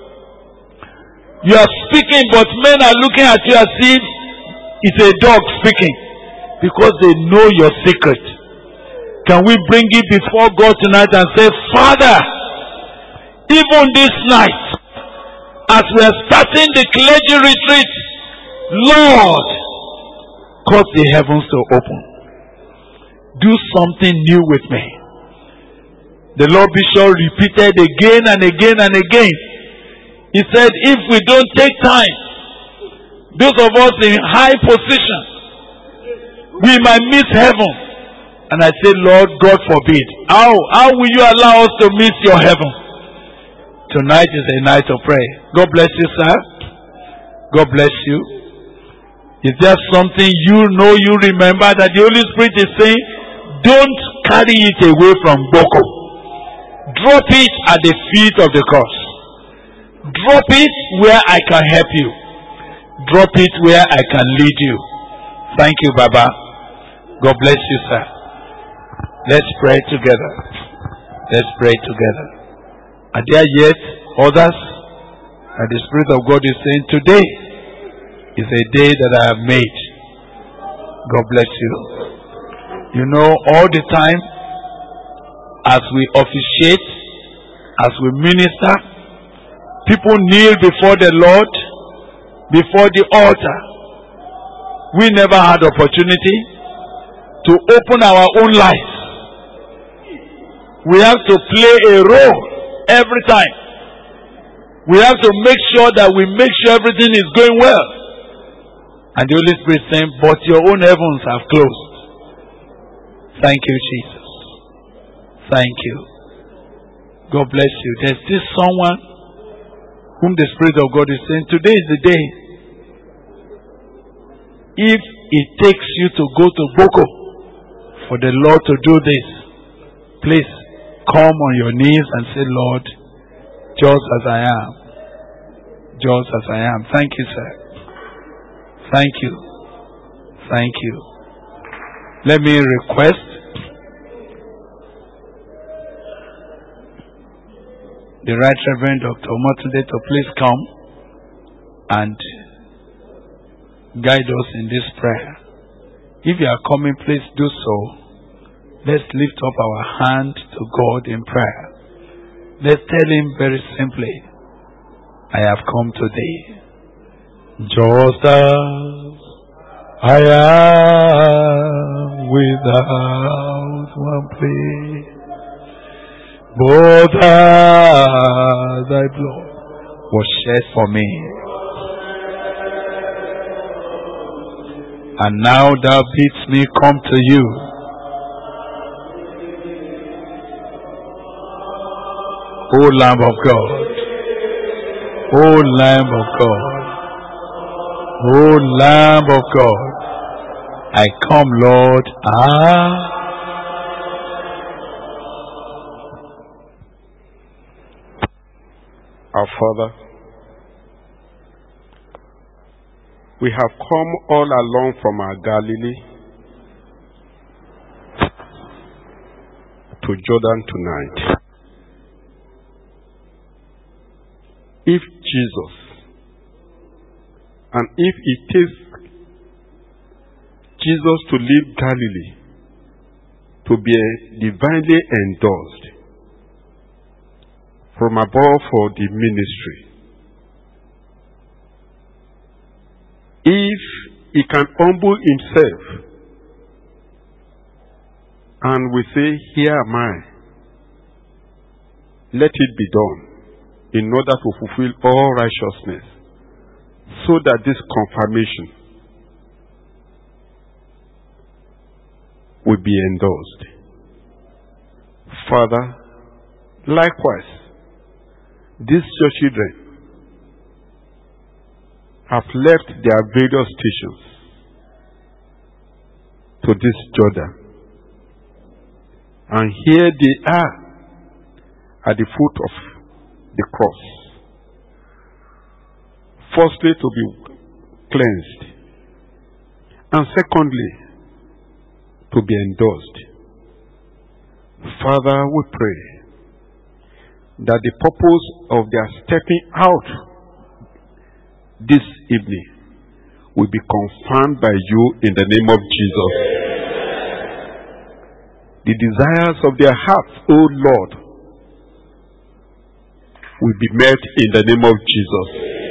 You are speaking, but men are looking at you as if it's a dog speaking, because they know your secret. Can we bring it before God tonight and say, Father, even this night, as we are starting the clergy retreat, Lord, cause the heavens to open. Do something new with me. The Lord Bishop repeated again and again and again. He said, if we don't take time, those of us in high position, we might miss heaven. And I say, Lord, God forbid. How will you allow us to miss your heaven? Tonight is a night of prayer. God bless you, sir. God bless you. Is there something you remember that the Holy Spirit is saying? Don't carry it away from Boko. Drop it at the feet of the cross. Drop it where I can help you. Drop it where I can lead you. Thank you, Baba. God bless you, sir. Let's pray together. Let's pray together. Are there yet others? And the Spirit of God is saying, today is a day that I have made. God bless you. You know, all the time, as we officiate, as we minister, people kneel before the Lord, before the altar. We never had opportunity to open our own lives. We have to play a role every time. We have to make sure that we make sure everything is going well. And the Holy Spirit is saying, but your own heavens have closed. Thank you, Jesus. Thank you. God bless you. There's still someone whom the Spirit of God is saying, today is the day. If it takes you to go to Boko for the Lord to do this, please come on your knees and say, Lord, just as I am. Just as I am. Thank you, sir. Thank you. Thank you. Let me request the Right Reverend Dr. Omotunde to please come and guide us in this prayer. If you are coming, please do so. Let's lift up our hand to God in prayer. Let's tell Him very simply, I have come today. Just as I am without one plea, but as thy blood was shed for me, and now thou bids me come to you. O Lamb of God, O Lamb of God, O Lamb of God, I come, Lord. Our Father, we have come all along from our Galilee to Jordan tonight. If Jesus, and if it takes Jesus to leave Galilee to be divinely endorsed from above for the ministry, if he can humble himself and we say, here am I, let it be done in order to fulfill all righteousness, so that this confirmation will be endorsed. Father, likewise, these your children have left their various stations to this Jordan, and here they are at the foot of the cross. Firstly, to be cleansed, and secondly, to be endorsed. Father, we pray that the purpose of their stepping out this evening will be confirmed by you in the name of Jesus. The desires of their hearts, O Lord, will be met in the name of Jesus.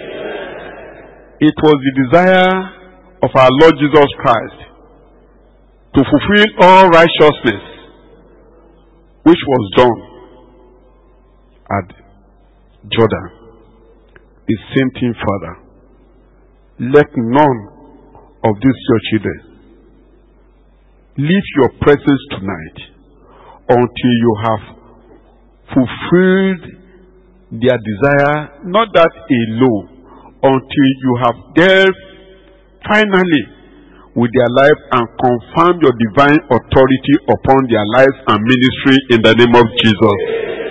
It was the desire of our Lord Jesus Christ to fulfill all righteousness, which was done at Jordan. The same thing, Father. Let none of these your children leave your presence tonight until you have fulfilled their desire, not that alone, until you have dealt finally with their life and confirm your divine authority upon their lives and ministry in the name of Jesus.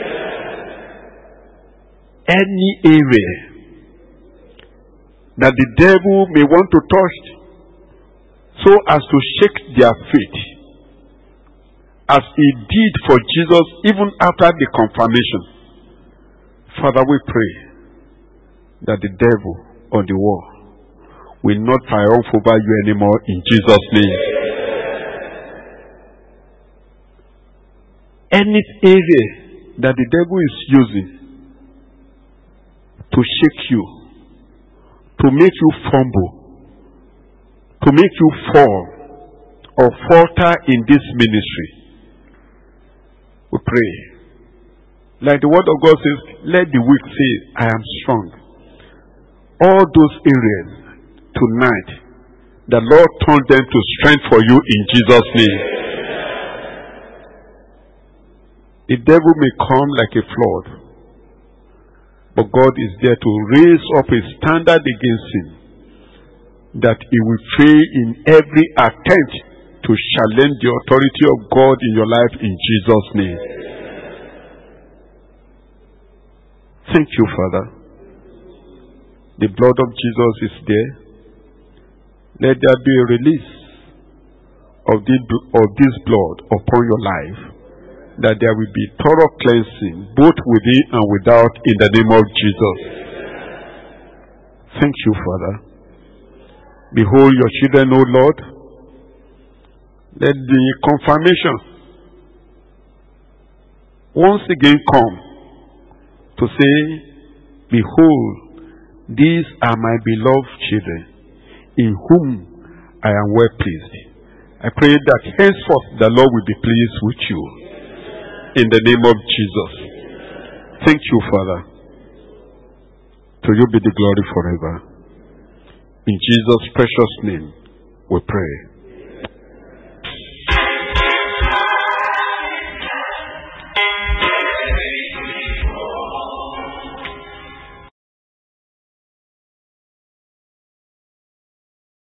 Any area that the devil may want to touch so as to shake their faith, as he did for Jesus even after the confirmation, Father, we pray that the devil on the wall will not triumph over you anymore in Jesus' name. Any area that the devil is using to shake you, to make you fumble, to make you fall or falter in this ministry, we pray. Like the word of God says, let the weak say, I am strong. All those areas tonight, the Lord turn them to strength for you in Jesus' name. The devil may come like a flood, but God is there to raise up a standard against him, that he will fail in every attempt to challenge the authority of God in your life in Jesus' name. Thank you, Father. The blood of Jesus is there. Let there be a release of this blood upon your life, that there will be thorough cleansing both within and without in the name of Jesus. Thank you, Father. Behold your children, O Lord. Let the confirmation once again come to say, behold, these are my beloved children, in whom I am well pleased. I pray that henceforth the Lord will be pleased with you. In the name of Jesus. Thank you, Father. To you be the glory forever. In Jesus' precious name we pray.